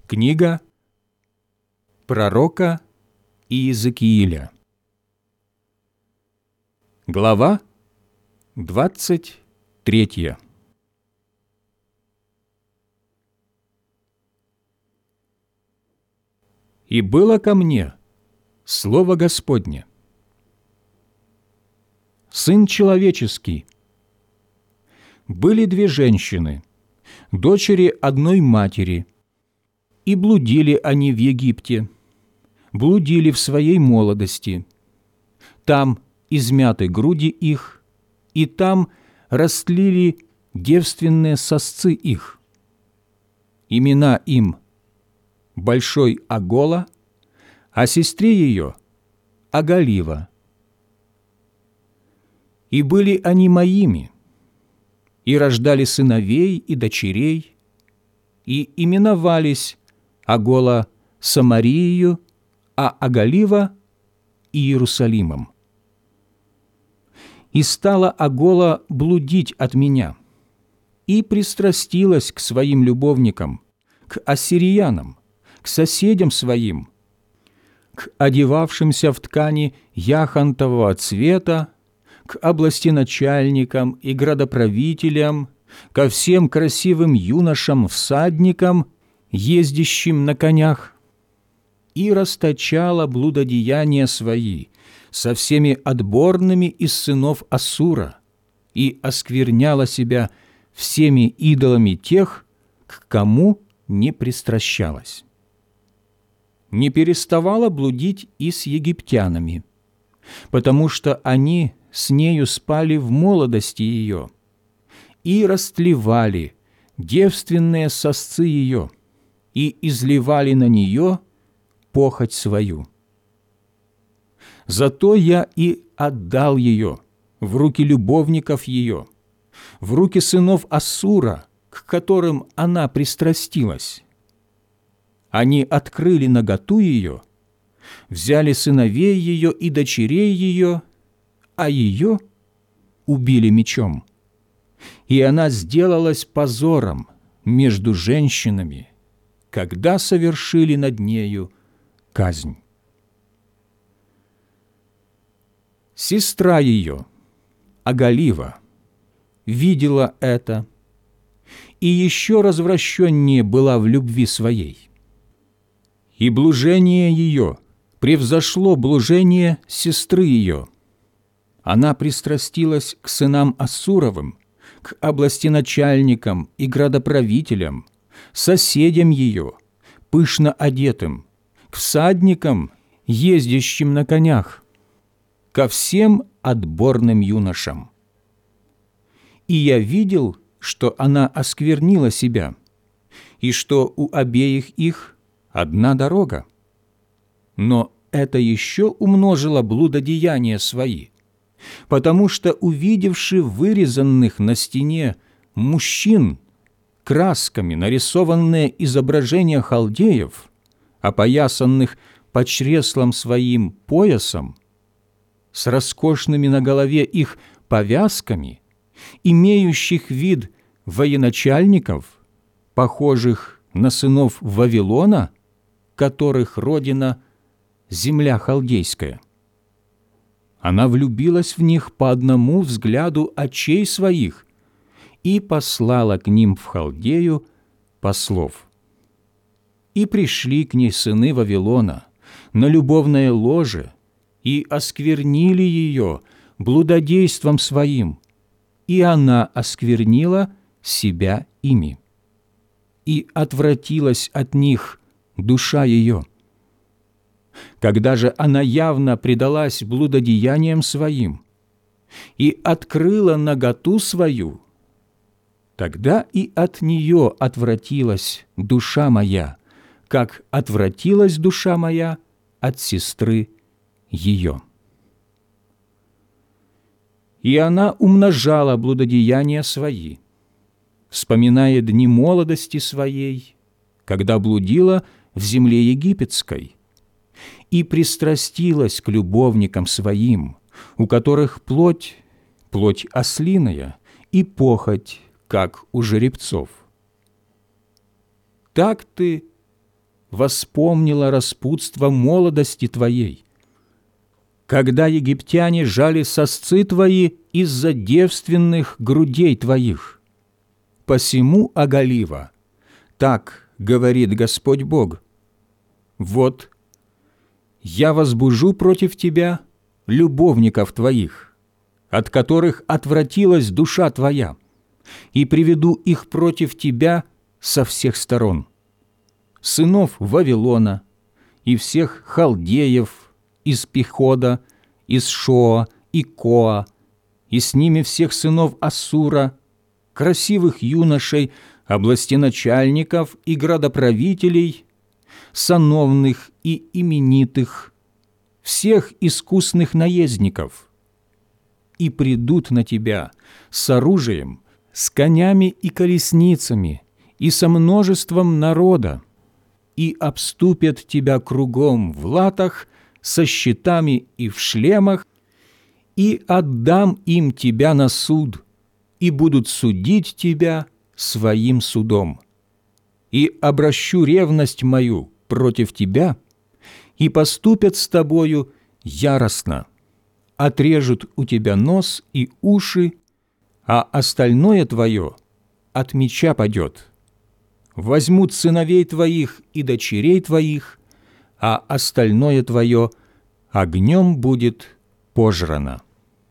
Книга пророка Иезекииля. Глава 23. «И было ко мне слово Господне: Сын человеческий, были две женщины, дочери одной матери, и блудили они в Египте, блудили в своей молодости. Там измяты груди их, и там растлили девственные сосцы их. Имена им большой Агола, а сестре ее Аголива. И были они моими, и рождали сыновей и дочерей, и именовались Агола Самариею, а Аголива Иерусалимом. И стала Агола блудить от меня, и пристрастилась к своим любовникам, к ассириянам, к соседям своим, к одевавшимся в ткани яхонтового цвета, к областеначальникам и градоправителям, ко всем красивым юношам-всадникам, ездящим на конях, и расточала блудодеяния свои со всеми отборными из сынов Ассура, и оскверняла себя всеми идолами тех, к кому не пристращалась. Не переставала блудить и с египтянами, потому что они с нею спали в молодости ее, и растлевали девственные сосцы ее, и изливали на нее похоть свою. Зато я и отдал ее в руки любовников ее, в руки сынов Ассура, к которым она пристрастилась. Они открыли наготу ее, взяли сыновей ее и дочерей ее, а ее убили мечом. И она сделалась позором между женщинами, когда совершили над нею казнь. Сестра ее, Аголива, видела это, и еще развращеннее была в любви своей. И блужение ее превзошло блужение сестры ее. Она пристрастилась к сынам Ассуровым, к областеначальникам и градоправителям, соседям ее, пышно одетым, к всадникам, ездящим на конях, ко всем отборным юношам. И я видел, что она осквернила себя, и что у обеих их одна дорога. Но это еще умножило блудодеяния свои, потому что, увидевши вырезанных на стене мужчин, красками нарисованные изображения халдеев, опоясанных по чреслам своим поясом, с роскошными на голове их повязками, имеющих вид военачальников, похожих на сынов Вавилона, которых родина – земля халдейская. Она влюбилась в них по одному взгляду очей своих и послала к ним в Халдею послов. И пришли к ней сыны Вавилона на любовное ложе и осквернили ее блудодейством своим, и она осквернила себя ими. И отвратилась от них душа ее. Когда же она явно предалась блудодеяниям своим и открыла наготу свою, тогда и от нее отвратилась душа моя, как отвратилась душа моя от сестры ее. И она умножала блудодеяния свои, вспоминая дни молодости своей, когда блудила в земле египетской, и пристрастилась к любовникам своим, у которых плоть ослиная, и похоть, как у жеребцов. Так ты, воспомнила распутство молодости твоей, когда египтяне жали сосцы твои из-за девственных грудей твоих. Посему оголива, так говорит Господь Бог: вот, я возбужу против тебя любовников твоих, от которых отвратилась душа твоя, и приведу их против тебя со всех сторон: сынов Вавилона и всех халдеев из Пихода, из Шоа и Коа, и с ними всех сынов Ассура, красивых юношей, областеначальников и градоправителей, сановных и именитых, всех искусных наездников, и придут на тебя с оружием, с конями и колесницами, и со множеством народа, и обступят тебя кругом в латах, со щитами и в шлемах, и отдам им тебя на суд, и будут судить тебя своим судом. И обращу ревность мою против тебя, и поступят с тобою яростно, отрежут у тебя нос и уши, а остальное твое от меча падет. Возьмут сыновей твоих и дочерей твоих, а остальное твое огнем будет пожрано.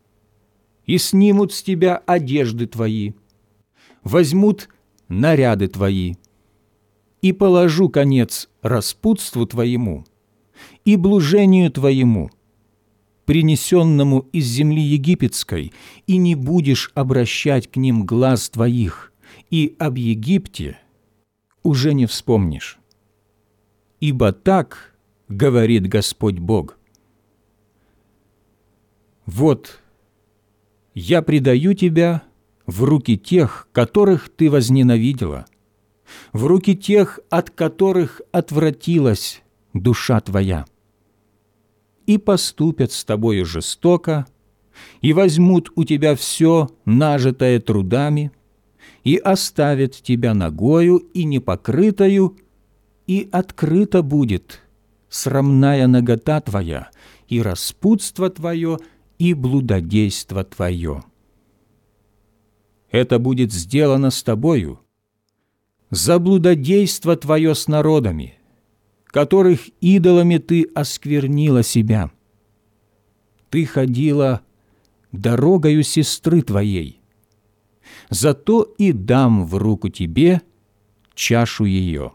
И снимут с тебя одежды твои, возьмут наряды твои, и положу конец распутству твоему и блужению твоему, принесенному из земли египетской, и не будешь обращать к ним глаз твоих, и об Египте уже не вспомнишь. Ибо так говорит Господь Бог: вот, я предаю тебя в руки тех, которых ты возненавидела, в руки тех, от которых отвратилась душа твоя. И поступят с тобою жестоко, и возьмут у тебя все, нажитое трудами, и оставят тебя нагою и непокрытою, и открыта будет срамная нагота твоя, и распутство твое, и блудодейство твое. Это будет сделано с тобою за блудодейство твое с народами, которых идолами ты осквернила себя. Ты ходила дорогою сестры твоей, зато и дам в руку тебе чашу ее.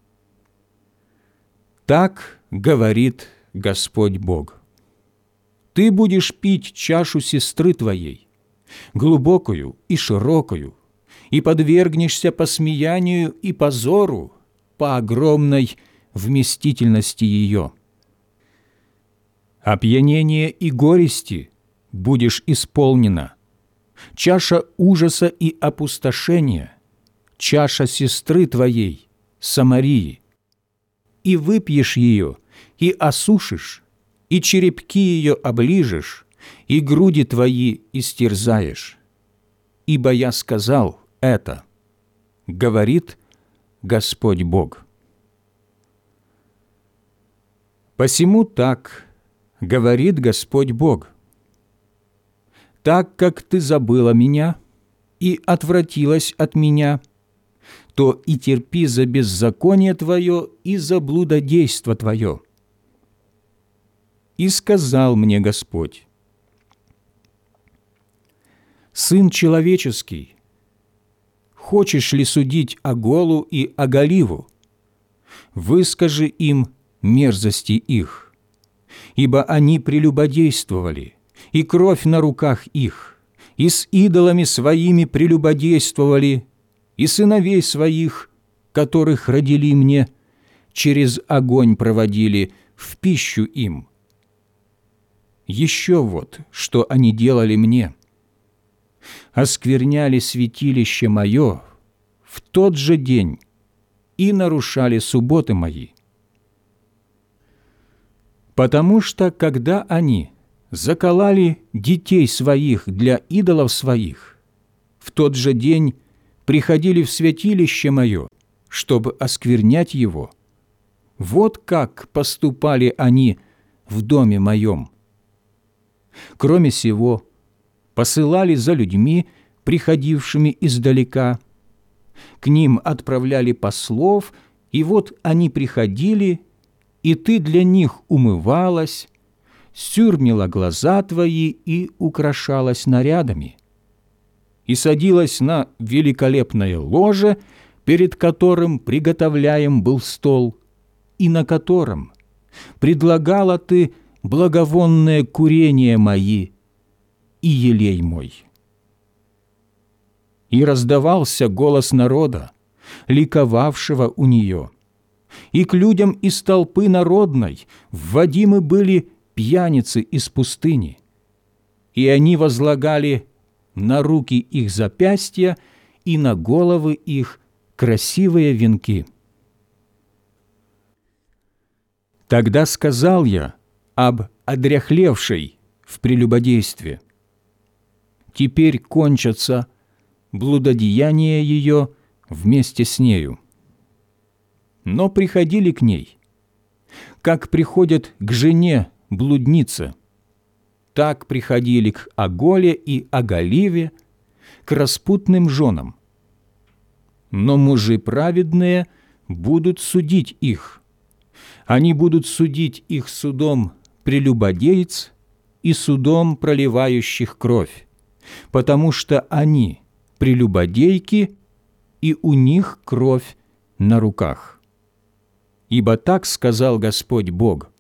Так говорит Господь Бог: ты будешь пить чашу сестры твоей, глубокую и широкую, и подвергнешься посмеянию и позору по огромной вместительности ее. Опьянение и горести будешь исполнена, чаша ужаса и опустошения, чаша сестры твоей, Самарии. И выпьешь ее, и осушишь, и черепки ее оближешь, и груди твои истерзаешь. Ибо я сказал это, говорит Господь Бог. Посему так говорит Господь Бог: так как ты забыла меня и отвратилась от меня, то и терпи за беззаконие твое и за блудодейство твое. И сказал мне Господь: Сын человеческий, хочешь ли судить Оголу и Оголиву? Выскажи им мерзости их, ибо они прелюбодействовали, и кровь на руках их, и с идолами своими прелюбодействовали, и сыновей своих, которых родили мне, через огонь проводили в пищу им. Еще вот, что они делали мне: оскверняли святилище мое в тот же день и нарушали субботы мои. Потому что, когда они закололи детей своих для идолов своих, в тот же день приходили в святилище мое, чтобы осквернять его, Вот как поступали они в доме моем. Кроме сего, посылали за людьми, приходившими издалека. К ним отправляли послов, и вот они приходили, и ты для них умывалась, сюрмила глаза твои и украшалась нарядами, и садилась на великолепное ложе, перед которым приготовляем был стол, и на котором предлагала ты благовонное курение мои и елей мой. И раздавался голос народа, ликовавшего у нее, и к людям из толпы народной вводимы были пьяницы из пустыни, и они возлагали на руки их запястья и на головы их красивые венки. Тогда сказал я об одряхлевшей в прелюбодействе: теперь кончатся блудодеяния ее вместе с нею. Но приходили к ней, как приходят к жене блуднице, так приходили к Оголе и Оголиве, к распутным женам. Но мужи праведные будут судить их. Они будут судить их судом прелюбодеец и судом проливающих кровь, потому что они прелюбодейки, и у них кровь на руках. Ибо так сказал Господь Бог: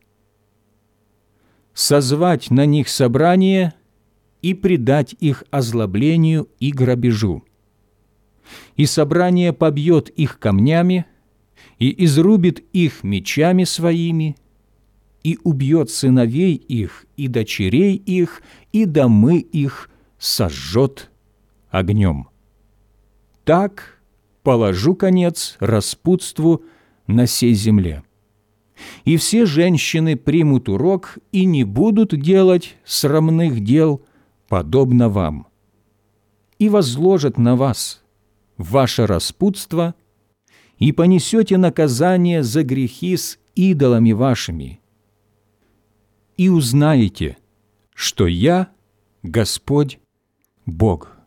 созвать на них собрание и предать их озлоблению и грабежу. И собрание побьет их камнями, и изрубит их мечами своими, и убьет сыновей их, и дочерей их, и домы их сожжет огнем. Так положу конец распутству на сей земле. И все женщины примут урок и не будут делать срамных дел, подобно вам, и возложат на вас ваше распутство, и понесете наказание за грехи с идолами вашими. И узнаете, что я Господь Бог».